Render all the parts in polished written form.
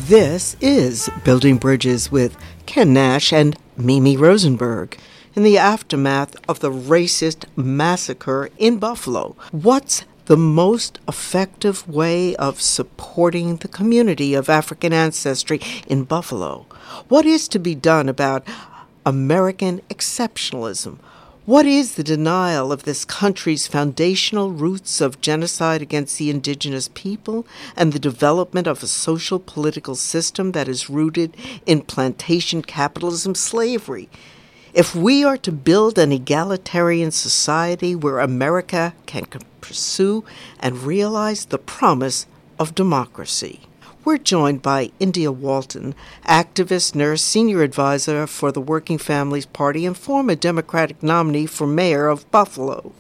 This is Building Bridges with Ken Nash and Mimi Rosenberg. In the aftermath of the racist massacre in Buffalo, what's the most effective way of supporting the community of African ancestry in Buffalo? What is to be done about American exceptionalism? What is the denial of this country's foundational roots of genocide against the indigenous people and the development of a social political system that is rooted in plantation capitalism slavery? If we are to build an egalitarian society where America can pursue and realize the promise of democracy. We're joined by India Walton, activist, nurse, senior advisor for the Working Families Party and former Democratic nominee for mayor of Buffalo.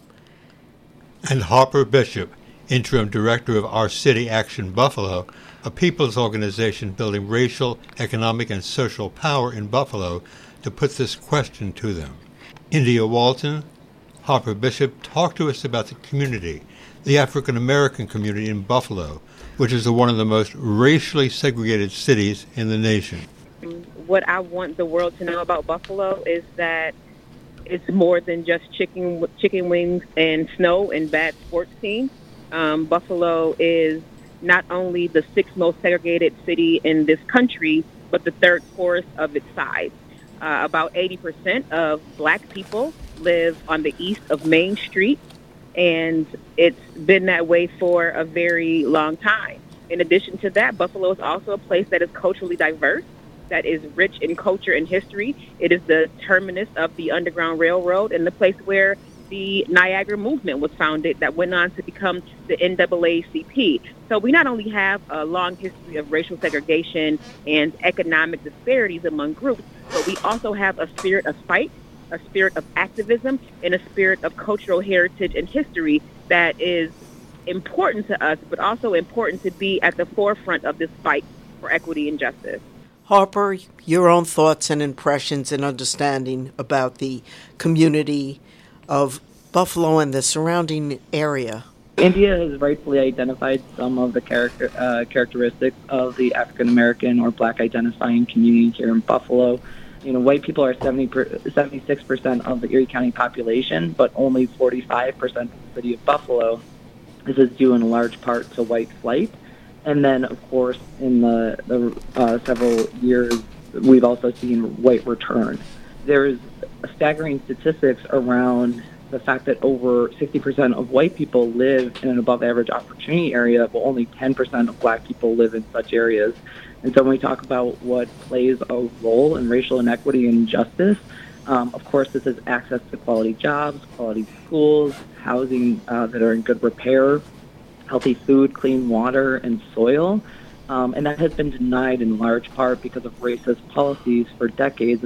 And Harper Bishop, interim director of Our City Action Buffalo, a people's organization building racial, economic, and social power in Buffalo, to put this question to them. India Walton, Harper Bishop, talk to us about the community, the African American community in Buffalo, which is one of the most racially segregated cities in the nation. What I want the world to know about Buffalo is that it's more than just chicken wings and snow and bad sports teams. Buffalo is not only the sixth most segregated city in this country, but the third poorest of its size. About 80% of black people live on the east of Main Street, and it's been that way for a very long time. In addition to that, Buffalo is also a place that is culturally diverse, that is rich in culture and history. It is the terminus of the Underground Railroad and the place where the Niagara movement was founded that went on to become the NAACP. So we not only have a long history of racial segregation and economic disparities among groups, but we also have a spirit of fight, a spirit of activism, and a spirit of cultural heritage and history that is important to us, but also important to be at the forefront of this fight for equity and justice. Harper, your own thoughts and impressions and understanding about the community of Buffalo and the surrounding area. India has rightfully identified some of the characteristics of the African American or Black identifying community here in Buffalo. You know, white people are 76% of the Erie County population, but only 45% of the city of Buffalo. This is due in large part to white flight. And then, of course, in the several years, we've also seen white return. There's staggering statistics around the fact that over 60% of white people live in an above-average opportunity area, but only 10% of black people live in such areas. And so when we talk about what plays a role in racial inequity and justice, of course, this is access to quality jobs, quality schools, housing that are in good repair, healthy food, clean water, and soil. And that has been denied in large part because of racist policies for decades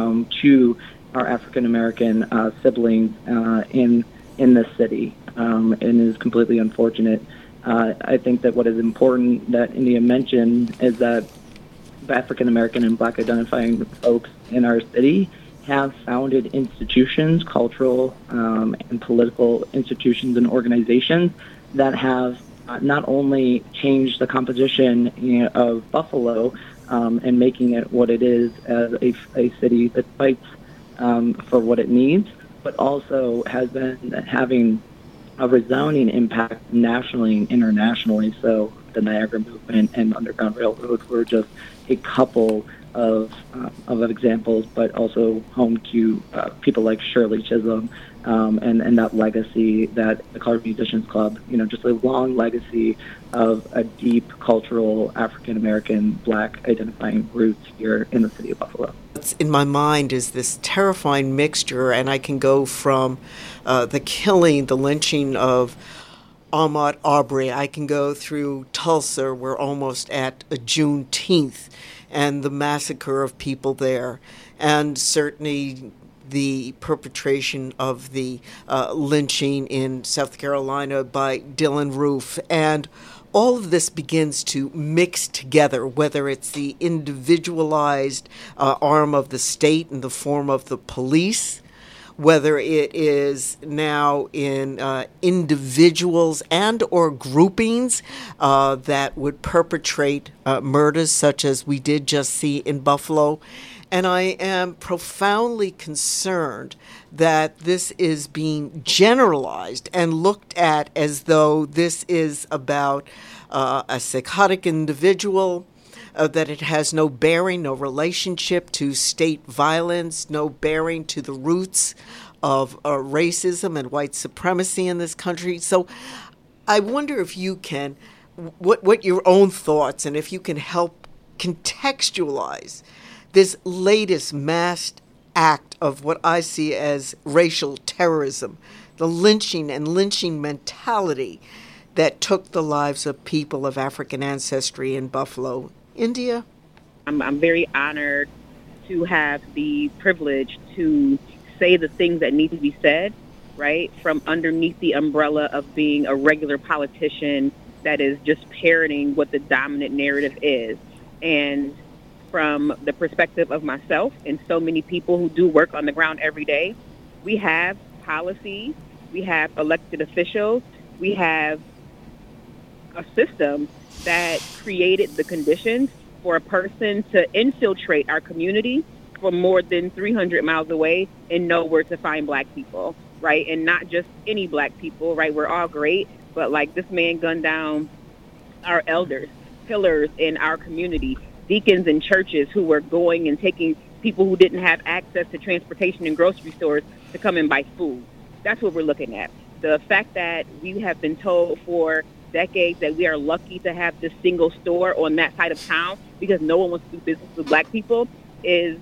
to our African-American siblings in this city, and is completely unfortunate. I think that what is important that India mentioned is that African-American and Black identifying folks in our city have founded institutions, cultural and political institutions and organizations that have not only changed the composition of Buffalo and making it what it is as a city that fights for what it needs, but also has been having a resounding impact nationally and internationally. So the Niagara movement and Underground Railroad were just a couple of examples, but also home to people like Shirley Chisholm and that legacy that the Colored Musicians Club, just a long legacy of a deep cultural African-American Black identifying roots here in the city of Buffalo. What's in my mind is this terrifying mixture, and I can go from the killing, the lynching of Ahmaud Arbery. I can go through Tulsa. We're almost at Juneteenth and the massacre of people there, and certainly the perpetration of the lynching in South Carolina by Dylann Roof. And all of this begins to mix together, whether it's the individualized arm of the state in the form of the police, whether it is now in individuals and or groupings that would perpetrate murders such as we did just see in Buffalo. And I am profoundly concerned that this is being generalized and looked at as though this is about a psychotic individual, that it has no bearing, no relationship to state violence, no bearing to the roots of racism and white supremacy in this country. So I wonder if you can, what your own thoughts, and if you can help contextualize this latest mass act of what I see as racial terrorism, the lynching and lynching mentality that took the lives of people of African ancestry in Buffalo. India? I'm very honored to have the privilege to say the things that need to be said, right, from underneath the umbrella of being a regular politician that is just parroting what the dominant narrative is. And from the perspective of myself and so many people who do work on the ground every day, we have policies, we have elected officials, we have a system that created the conditions for a person to infiltrate our community from more than 300 miles away and know where to find black people, right? And not just any black people, right? We're all great, but like this man gunned down our elders, pillars in our community, deacons in churches who were going and taking people who didn't have access to transportation and grocery stores to come and buy food. That's what we're looking at. The fact that we have been told for decades that we are lucky to have this single store on that side of town because no one wants to do business with black people is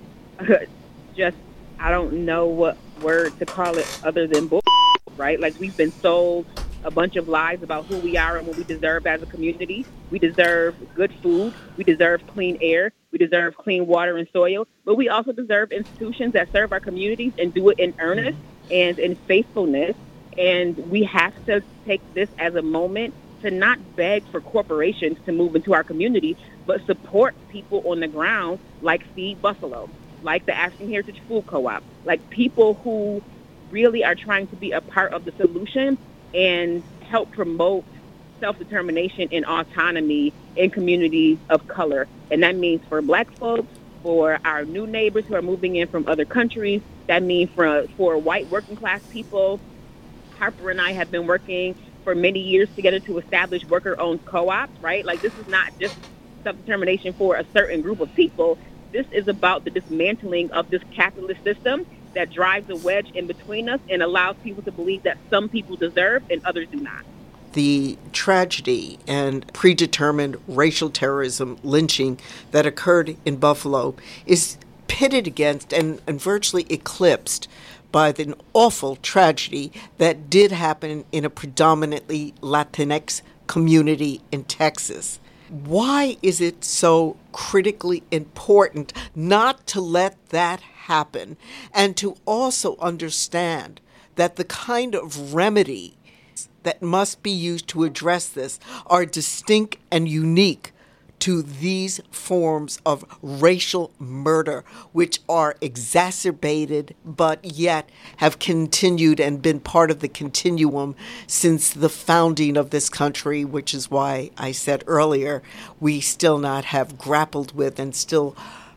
just, I don't know what word to call it other than bull, right? Like we've been sold a bunch of lies about who we are and what we deserve as a community. We deserve good food. We deserve clean air. We deserve clean water and soil. But we also deserve institutions that serve our communities and do it in earnest and in faithfulness. And we have to take this as a moment to not beg for corporations to move into our community, but support people on the ground like Feed Buffalo, like the African Heritage Food Co-op, like people who really are trying to be a part of the solution and help promote self-determination and autonomy in communities of color. And that means for black folks, for our new neighbors who are moving in from other countries, that means for white working class people. Harper and I have been working for many years together to establish worker-owned co-ops, right? Like this is not just self-determination for a certain group of people. This is about the dismantling of this capitalist system that drives a wedge in between us and allows people to believe that some people deserve and others do not. The tragedy and predetermined racial terrorism lynching that occurred in Buffalo is pitted against and virtually eclipsed by the awful tragedy that did happen in a predominantly Latinx community in Texas. Why is it so critically important not to let that happen and to also understand that the kind of remedy that must be used to address this are distinct and unique to these forms of racial murder, which are exacerbated but yet have continued and been part of the continuum since the founding of this country, which is why I said earlier we still not have grappled with and still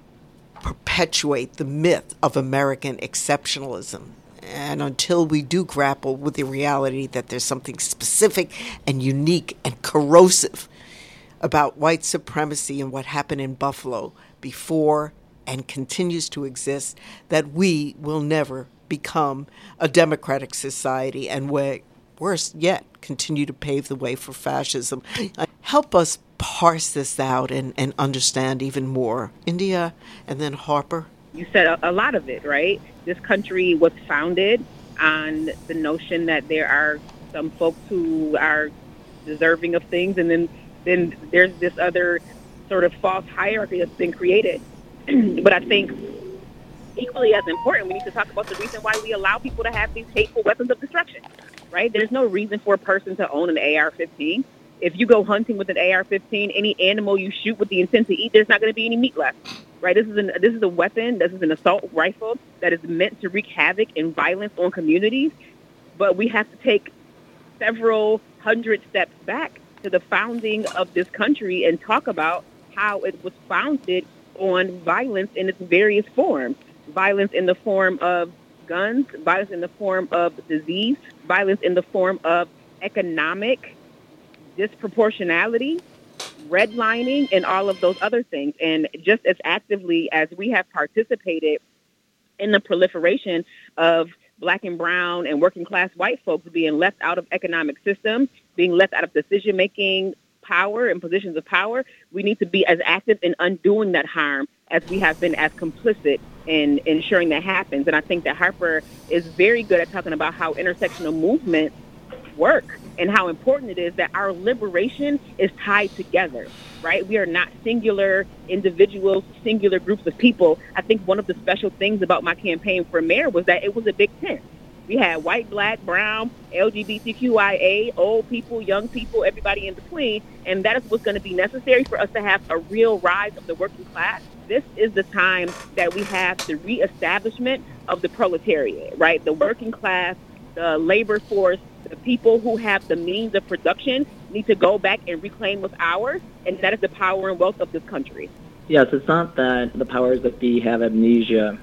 perpetuate the myth of American exceptionalism. And until we do grapple with the reality that there's something specific and unique and corrosive about white supremacy and what happened in Buffalo before and continues to exist, that we will never become a democratic society and, worse yet, continue to pave the way for fascism. Help us parse this out and understand even more. India, and then Harper. You said a lot of it, right? This country was founded on the notion that there are some folks who are deserving of things, and then there's this other sort of false hierarchy that's been created. But I think equally as important, we need to talk about the reason why we allow people to have these hateful weapons of destruction, right? There's no reason for a person to own an AR-15. If you go hunting with an AR-15, any animal you shoot with the intent to eat, there's not going to be any meat left. right? This is a weapon. This is an assault rifle that is meant to wreak havoc and violence on communities. But we have to take several hundred steps back to the founding of this country and talk about how it was founded on violence in its various forms. Violence in the form of guns, violence in the form of disease, violence in the form of economic disproportionality, redlining, and all of those other things. And just as actively as we have participated in the proliferation of Black and brown and working class white folks being left out of economic systems, being left out of decision-making power and positions of power, we need to be as active in undoing that harm as we have been as complicit in ensuring that happens. And I think that Harper is very good at talking about how intersectional movements work and how important it is that our liberation is tied together, right? We are not singular individuals, singular groups of people. I think one of the special things about my campaign for mayor was that it was a big tent. We had white, Black, brown, LGBTQIA, old people, young people, everybody in between. And that is what's going to be necessary for us to have a real rise of the working class. This is the time that we have the reestablishment of the proletariat, right? The working class, the labor force, the people who have the means of production need to go back and reclaim what's ours, and that is the power and wealth of this country. Yes, it's not that the powers that be have amnesia.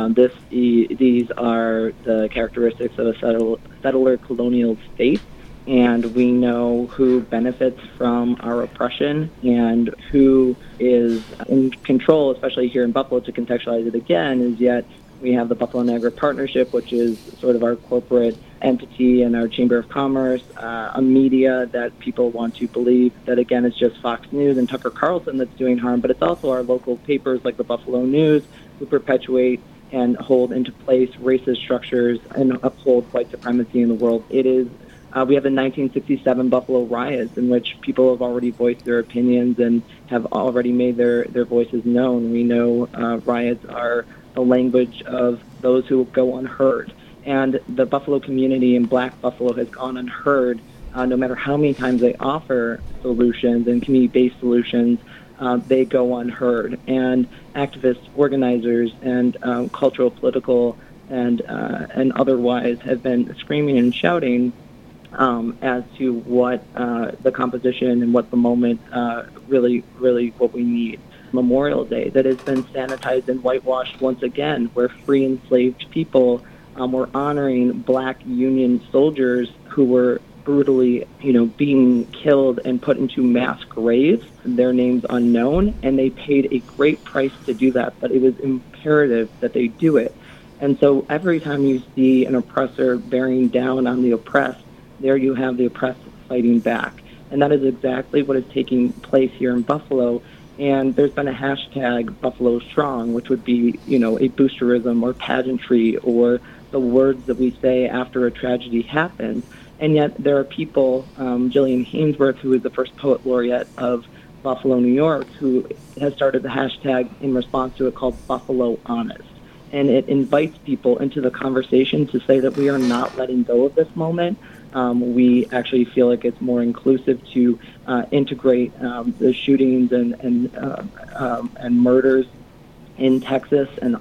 These are the characteristics of a settler colonial state, and we know who benefits from our oppression and who is in control, especially here in Buffalo. To contextualize it again, is yet we have the Buffalo Niagara Partnership, which is sort of our corporate entity and our Chamber of Commerce, a media that people want to believe that, again, is just Fox News and Tucker Carlson that's doing harm, but it's also our local papers like the Buffalo News who perpetuate and hold into place racist structures and uphold white supremacy in the world. It is we have the 1967 Buffalo riots in which people have already voiced their opinions and have already made their voices known. We know riots are the language of those who go unheard. And the Buffalo community in Black Buffalo has gone unheard no matter how many times they offer solutions and community-based solutions. They go unheard. And activists, organizers, and cultural, political, and otherwise have been screaming and shouting as to what the composition and what the moment really what we need. Memorial Day that has been sanitized and whitewashed once again, where free enslaved people were honoring Black Union soldiers who were brutally, being killed and put into mass graves, their names unknown, and they paid a great price to do that, but it was imperative that they do it. And so every time you see an oppressor bearing down on the oppressed, there you have the oppressed fighting back. And that is exactly what is taking place here in Buffalo. And there's been a hashtag Buffalo Strong, which would be, a boosterism or pageantry or the words that we say after a tragedy happens. And yet there are people, Jillian Hainsworth, who is the first poet laureate of Buffalo, New York, who has started the hashtag in response to it called Buffalo Honest. And it invites people into the conversation to say that we are not letting go of this moment. We actually feel like it's more inclusive to integrate the shootings and murders in Texas and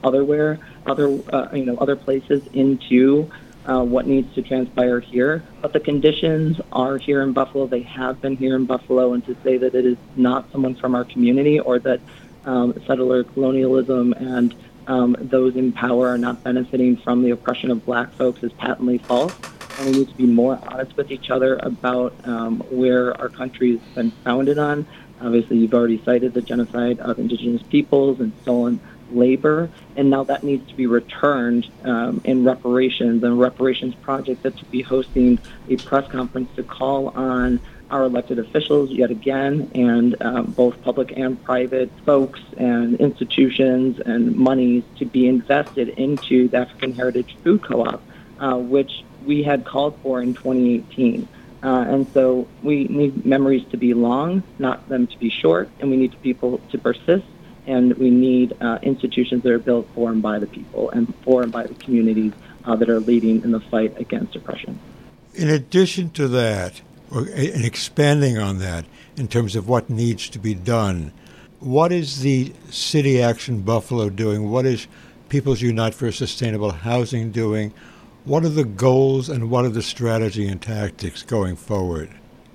other places into what needs to transpire here. But the conditions are here in Buffalo. They have been here in Buffalo, and to say that it is not someone from our community or that settler colonialism and those in power are not benefiting from the oppression of Black folks is patently false. And we need to be more honest with each other about where our country has been founded on. Obviously, you've already cited the genocide of indigenous peoples and stolen labor, and now that needs to be returned in reparations, and a reparations project that to be hosting a press conference to call on our elected officials yet again, and both public and private folks and institutions and monies to be invested into the African Heritage Food Co-op, which we had called for in 2018. And so we need memories to be long, not them to be short, and we need people to persist, and we need institutions that are built for and by the people and for and by the communities that are leading in the fight against oppression. In addition to that, and expanding on that in terms of what needs to be done, What is the City Action Buffalo doing? What is People's Unite for Sustainable Housing doing? What are the goals and what are the strategy and tactics going forward?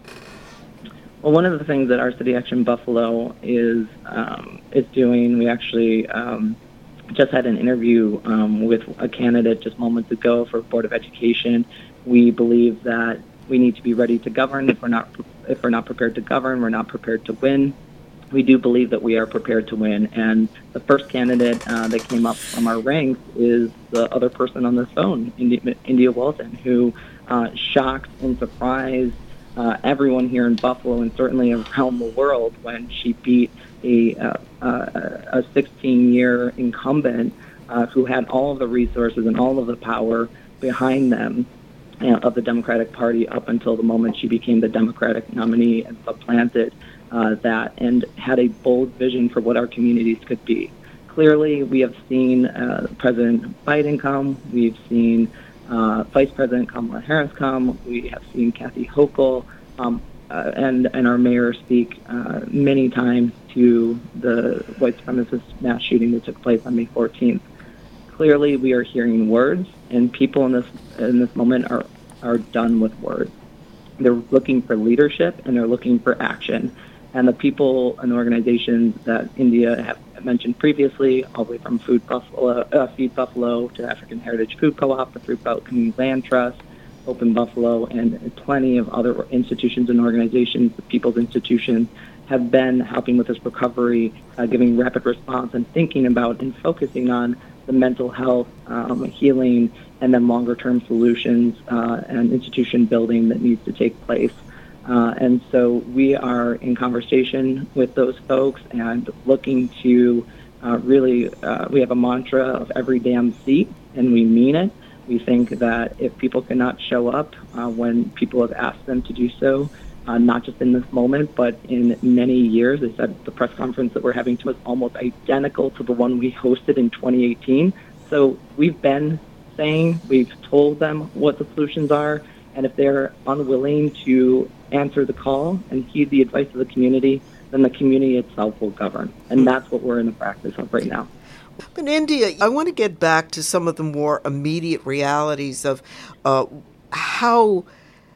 Well, one of the things that our City Action Buffalo is doing, we actually just had an interview with a candidate just moments ago for Board of Education. We believe that we need to be ready to govern. If we're not prepared to govern, we're not prepared to win. We do believe that we are prepared to win. And the first candidate that came up from our ranks is the other person on the phone, India Walton, who shocked and surprised everyone here in Buffalo and certainly around the world when she beat a 16-year incumbent who had all of the resources and all of the power behind them of the Democratic Party up until the moment she became the Democratic nominee and supplanted that and had a bold vision for what our communities could be. Clearly, we have seen President Biden come. We've seen Vice President Kamala Harris come. We have seen Kathy Hochul and our mayor speak many times to the white supremacist mass shooting that took place on May 14th. Clearly, we are hearing words, and people in this moment are done with words. They're looking for leadership, and they're looking for action. And the people and organizations that India have mentioned previously, all the way from Feed Buffalo to African Heritage Food Co-op, the Fruit Belt Community Land Trust, Open Buffalo, and plenty of other institutions and organizations, the People's Institutions, have been helping with this recovery, giving rapid response and thinking about and focusing on the mental health, healing, and then longer-term solutions and institution building that needs to take place. And so we are in conversation with those folks and looking to we have a mantra of every damn seat, and we mean it. We think that if people cannot show up when people have asked them to do so, not just in this moment, but in many years, they said the press conference that we're having was almost identical to the one we hosted in 2018. So we've been saying, we've told them what the solutions are, and if they're unwilling to answer the call and heed the advice of the community, then the community itself will govern. And that's what we're in the practice of right now. But India, I want to get back to some of the more immediate realities of how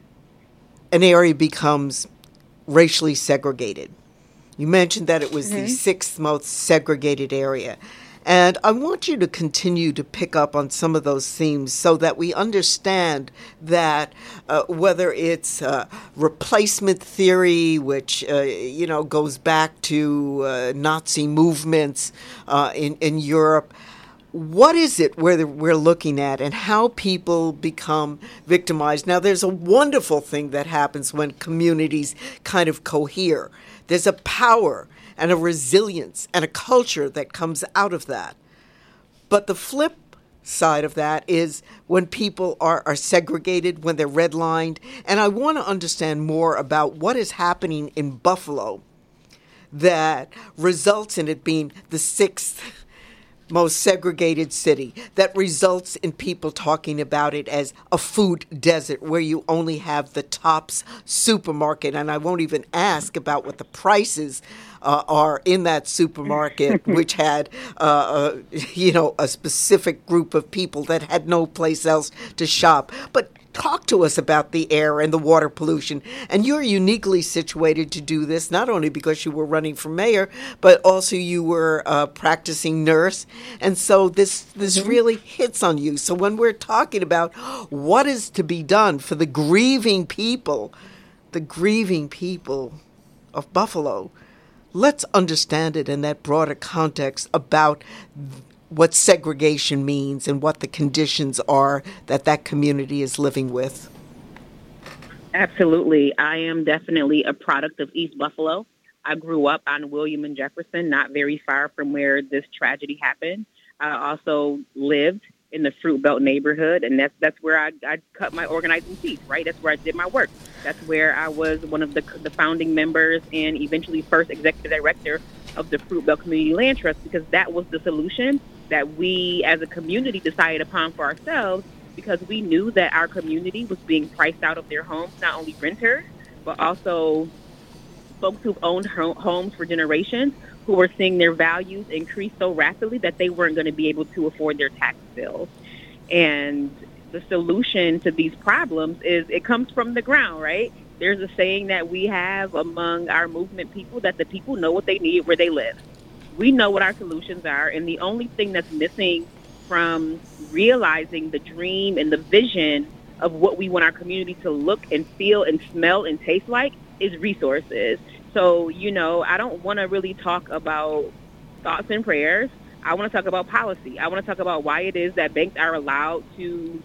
an area becomes racially segregated. You mentioned that it was the sixth most segregated area. And I want you to continue to pick up on some of those themes so that we understand that whether it's replacement theory, which goes back to Nazi movements in Europe, what is it we're looking at and how people become victimized? Now, there's a wonderful thing that happens when communities kind of cohere. There's a power and a resilience and a culture that comes out of that. But the flip side of that is when people are segregated, when they're redlined. And I want to understand more about what is happening in Buffalo that results in it being the sixth most segregated city, that results in people talking about it as a food desert where you only have the Tops supermarket. And I won't even ask about what the prices are in that supermarket, which had, a specific group of people that had no place else to shop. But talk to us about the air and the water pollution. And you're uniquely situated to do this, not only because you were running for mayor, but also you were a practicing nurse. And so this really hits on you. So when we're talking about what is to be done for the grieving people of Buffalo, let's understand it in that broader context about what segregation means and what the conditions are that community is living with. Absolutely. I am definitely a product of East Buffalo. I grew up on William and Jefferson, not very far from where this tragedy happened. I also lived in the Fruit Belt neighborhood, and that's where I cut my organizing teeth, right? That's where I did my work. That's where I was one of the founding members and eventually first executive director of the Fruit Belt Community Land Trust, because that was the solution that we as a community decided upon for ourselves, because we knew that our community was being priced out of their homes, not only renters, but also folks who've owned homes for generations who were seeing their values increase so rapidly that they weren't going to be able to afford their tax bills. And the solution to these problems is it comes from the ground, right? There's a saying that we have among our movement people that the people know what they need where they live. We know what our solutions are, and the only thing that's missing from realizing the dream and the vision of what we want our community to look and feel and smell and taste like is resources. So, I don't want to really talk about thoughts and prayers. I want to talk about policy. I want to talk about why it is that banks are allowed to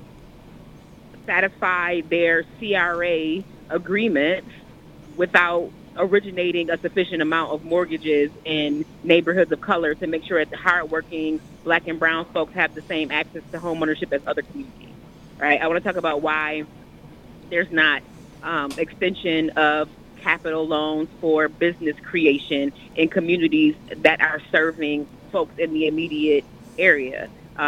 satisfy their CRA agreements without originating a sufficient amount of mortgages in neighborhoods of color to make sure that the hardworking Black and brown folks have the same access to home ownership as other communities, right? I want to talk about why there's not extension of capital loans for business creation in communities that are serving folks in the immediate area.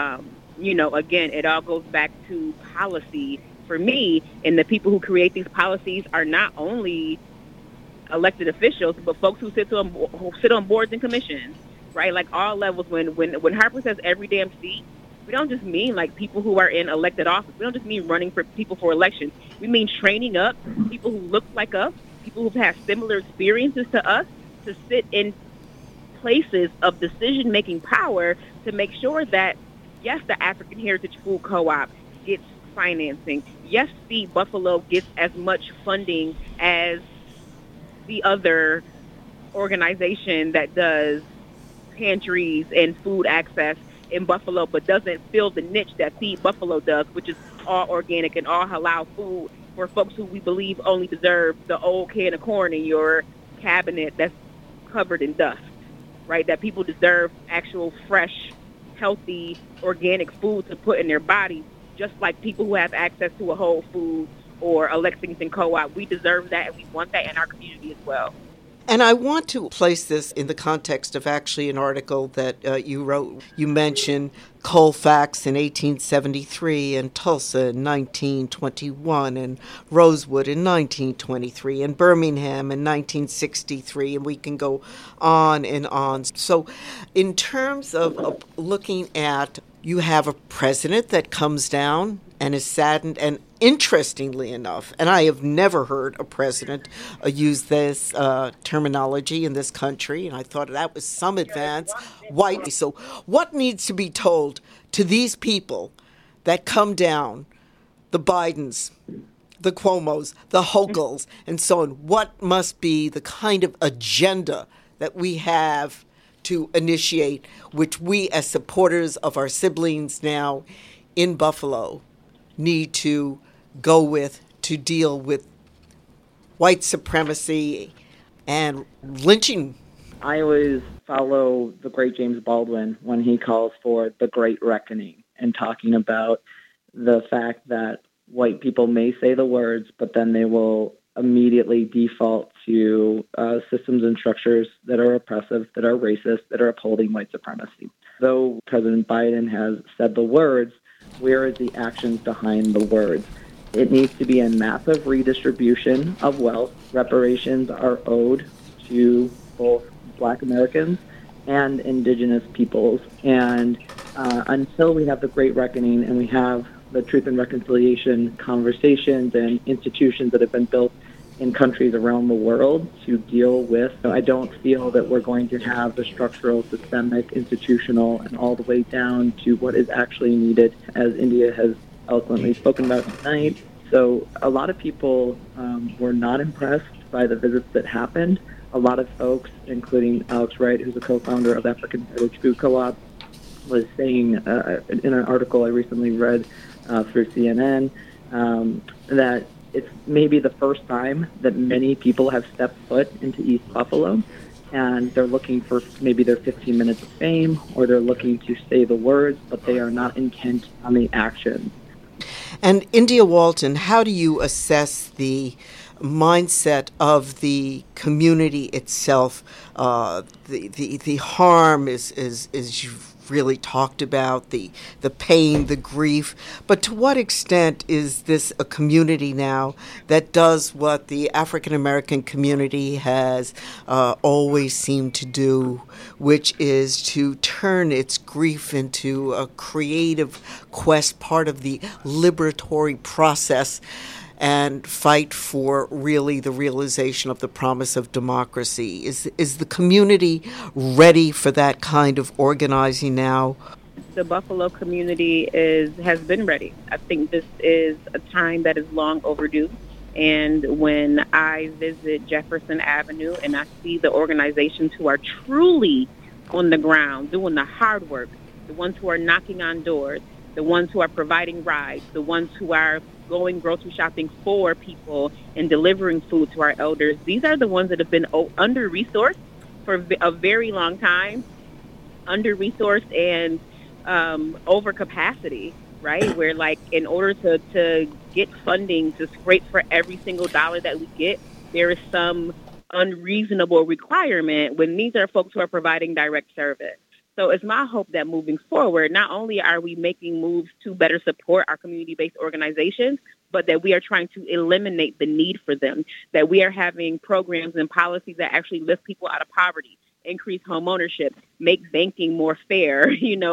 Again, it all goes back to policy for me, and the people who create these policies are not only elected officials, but folks who sit on boards and commissions, right? Like all levels. When Harper says every damn seat, we don't just mean like people who are in elected office. We don't just mean running for people for elections. We mean training up people who look like us, people who've had similar experiences to us, to sit in places of decision-making power to make sure that, yes, the African Heritage Food Co-op gets financing. Yes, Feed Buffalo gets as much funding as the other organization that does pantries and food access in Buffalo, but doesn't fill the niche that Feed Buffalo does, which is all organic and all halal food for folks who we believe only deserve the old can of corn in your cabinet that's covered in dust, right? That people deserve actual fresh, healthy, organic food to put in their body, just like people who have access to a Whole Foods or a Lexington Co-op. We deserve that, and we want that in our community as well. And I want to place this in the context of actually an article that you wrote. You mentioned Colfax in 1873 and Tulsa in 1921 and Rosewood in 1923 and Birmingham in 1963, and we can go on and on. So in terms of looking at, you have a president that comes down and is saddened, and interestingly enough, and I have never heard a president use this terminology in this country, and I thought that was some advance, white. So what needs to be told to these people that come down, the Bidens, the Cuomos, the Hochul's, and so on? What must be the kind of agenda that we have to initiate, which we as supporters of our siblings now in Buffalo need to go with to deal with white supremacy and lynching? I always follow the great James Baldwin when he calls for the Great Reckoning and talking about the fact that white people may say the words, but then they will immediately default to systems and structures that are oppressive, that are racist, that are upholding white supremacy. Though President Biden has said the words, where is the actions behind the words? It needs to be a massive redistribution of wealth. Reparations are owed to both Black Americans and Indigenous peoples. And until we have the Great Reckoning and we have the Truth and Reconciliation conversations and institutions that have been built in countries around the world to deal with, I don't feel that we're going to have the structural, systemic, institutional, and all the way down to what is actually needed, as India has eloquently spoken about tonight. So a lot of people were not impressed by the visits that happened. A lot of folks, including Alex Wright, who's a co-founder of African Heritage Food Co-op, was saying in an article I recently read through CNN that it's maybe the first time that many people have stepped foot into East Buffalo, and they're looking for maybe their 15 minutes of fame, or they're looking to say the words, but they are not intent on the action. And India Walton, how do you assess the mindset of the community itself? The harm is really talked about, the pain, the grief. But to what extent is this a community now that does what the African American community has always seemed to do, which is to turn its grief into a creative quest, part of the liberatory process, and fight for really the realization of the promise of democracy? Is the community ready for that kind of organizing now? The Buffalo community has been ready. I think this is a time that is long overdue. And when I visit Jefferson Avenue and I see the organizations who are truly on the ground, doing the hard work, the ones who are knocking on doors, the ones who are providing rides, the ones who are going grocery shopping for people and delivering food to our elders, these are the ones that have been under-resourced for a very long time, under-resourced and overcapacity, right? Where, like, in order to get funding to scrape for every single dollar that we get, there is some unreasonable requirement when these are folks who are providing direct service. So it's my hope that moving forward, not only are we making moves to better support our community-based organizations, but that we are trying to eliminate the need for them, that we are having programs and policies that actually lift people out of poverty, increase home ownership, make banking more fair,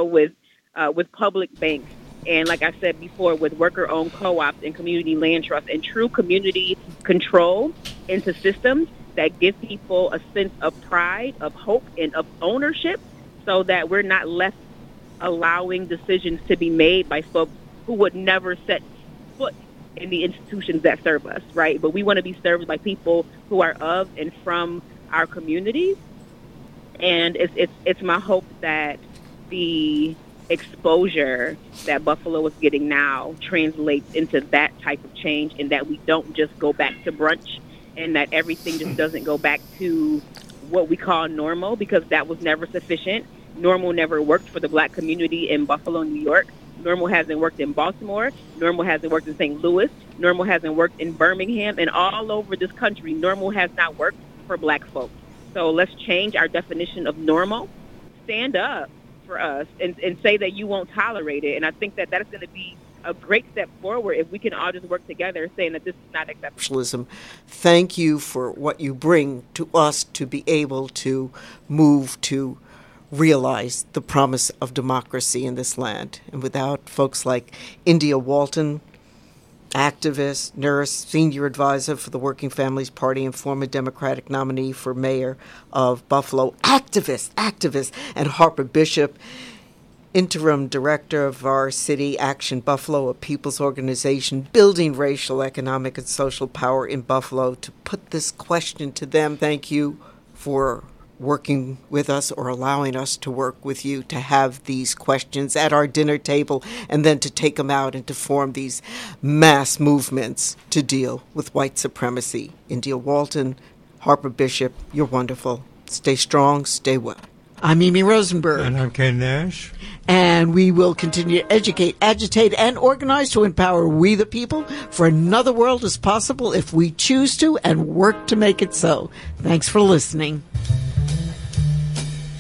with public banks. And like I said before, with worker-owned co-ops and community land trusts and true community control into systems that give people a sense of pride, of hope, and of ownership, so that we're not left allowing decisions to be made by folks who would never set foot in the institutions that serve us, right? But we want to be served by people who are of and from our communities. And it's my hope that the exposure that Buffalo is getting now translates into that type of change, and that we don't just go back to brunch, and that everything just doesn't go back to what we call normal, because that was never sufficient. Normal never worked for the Black community in Buffalo, New York. Normal hasn't worked in Baltimore. Normal hasn't worked in St. Louis. Normal hasn't worked in Birmingham. And all over this country, normal has not worked for Black folks. So let's change our definition of normal. Stand up for us and say that you won't tolerate it. And I think that is going to be a great step forward if we can all just work together saying that this is not acceptable. Thank you for what you bring to us to be able to move to realize the promise of democracy in this land. And without folks like India Walton, activist, nurse, senior advisor for the Working Families Party and former Democratic nominee for mayor of Buffalo, activist, and Harper Bishop, interim director of our City Action Buffalo, a people's organization building racial, economic, and social power in Buffalo, to put this question to them. Thank you for working with us, or allowing us to work with you, to have these questions at our dinner table and then to take them out and to form these mass movements to deal with white supremacy. India Walton, Harper Bishop, you're wonderful. Stay strong, stay well. I'm Mimi Rosenberg. And I'm Ken Nash. And we will continue to educate, agitate, and organize to empower we the people for another world as possible if we choose to and work to make it so. Thanks for listening.